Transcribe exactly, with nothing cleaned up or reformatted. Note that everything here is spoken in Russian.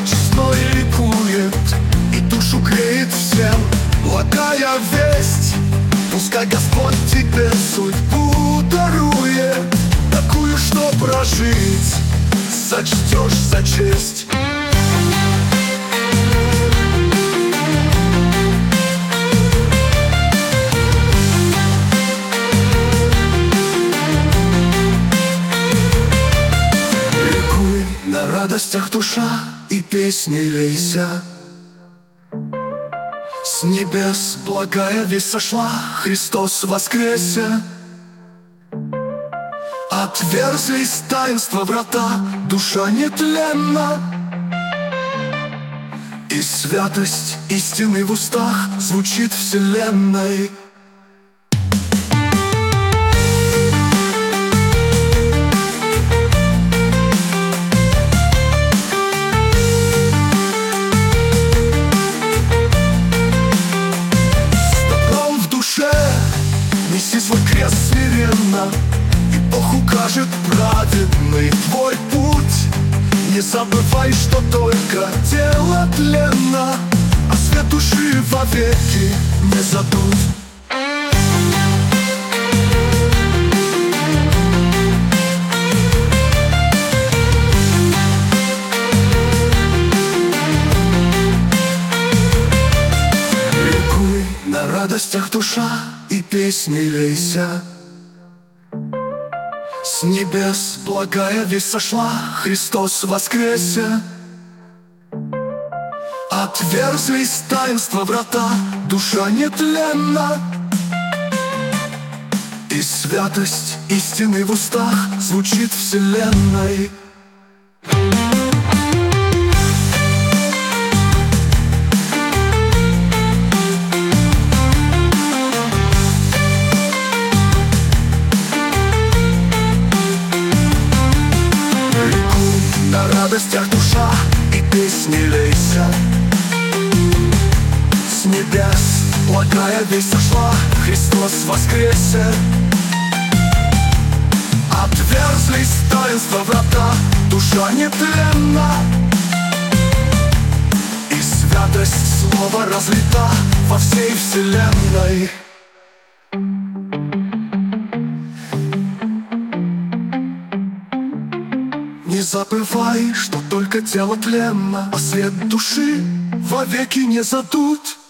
честное ликует и душу греет всем. Благая весть, пускай Господь тебе судьбу дарует, такую, что прожить сочтешь за честь. Ликуй, на радостях душа, и песни лейся. С небес благая весть сошла, Христос воскресе. Отверзлись таинства врата, душа нетленна, и святость истины в устах звучит вселенной. Неси свой крест смиренно, и Бог укажет праведный твой путь. Не забывай, что только тело тленно, а свет души вовеки не задут. Ликуй, на радостях душа, и песни лейся. С небес благая весть сошла, Христос воскресе. Отверзлись таинства врата, душа нетленна, и святость истины в устах звучит вселенной. На радостях душа, и песни лейся. С небес благая весть сошла, Христос воскресе. Отверзлись таинства врата, душа нетленна, и святость слова разлита во всей вселенной. Не забывай, что только тело тленно, а свет души вовеки не задут.